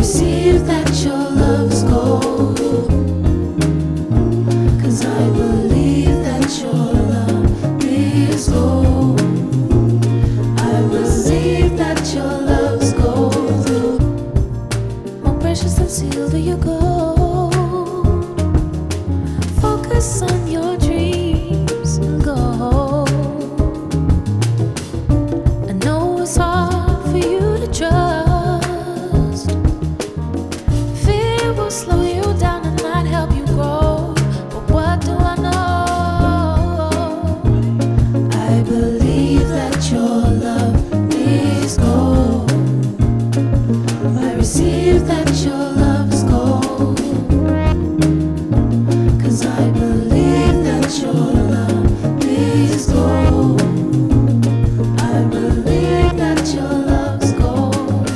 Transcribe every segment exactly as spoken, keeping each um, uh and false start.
receive that your love's gold. 'Cause I believe that your love is gold. I believe that your love's gold. More precious than silver, your gold. Focus on your dreams and gold. I know it's hard for you to trust. Fear will slow you down and not help you grow. But what do I know? I believe that your love is gold. I receive that your love's gold. 'Cause I believe that your love is gold. I believe that your love's gold.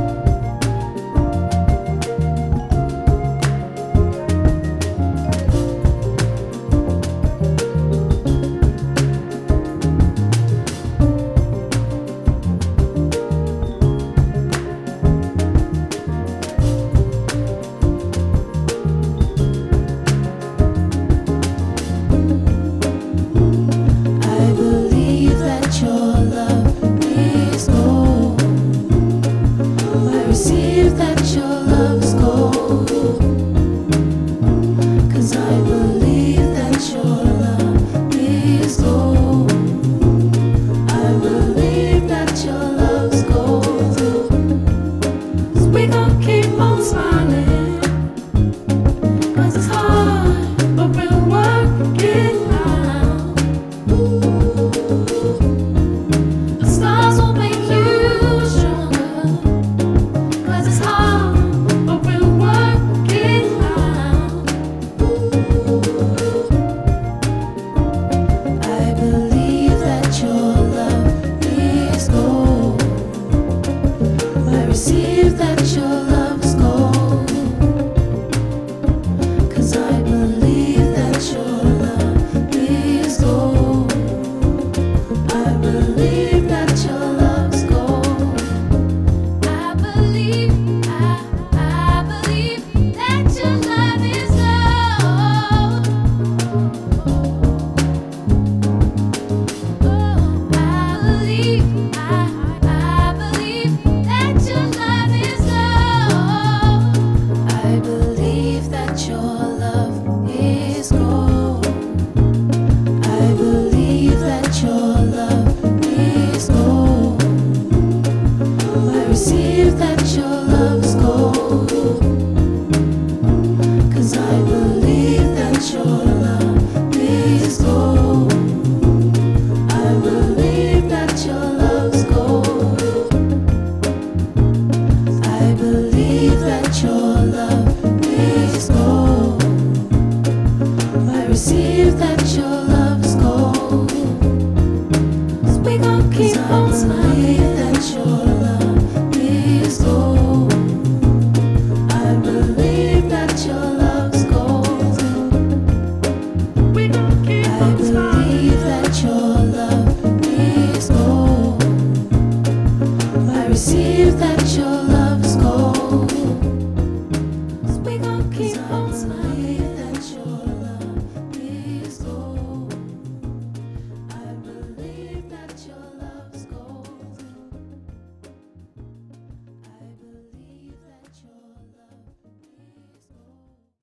I believe that your love is gold. I receive that your love's gold. 'Cause I believe that your love is gold. I believe that your love's gold. 'Cause we gon' keep on smiling. 'Cause it's hard, but we'll work it out. The stars will make you stronger. 'Cause it's hard, but we'll work it out. I believe that your love is gold. I receive that your love's gold. 'Cause I believe that your love is gold. I believe that your love's gold. I believe, I, I believe that your love is gold. Oh, I believe, I, I believe that your love is gold. I believe that your love is gold. I believe that your love is gold. I receive that your love's gold. 'Cause I believe that your love is gold. I believe that your love's gold. I believe that your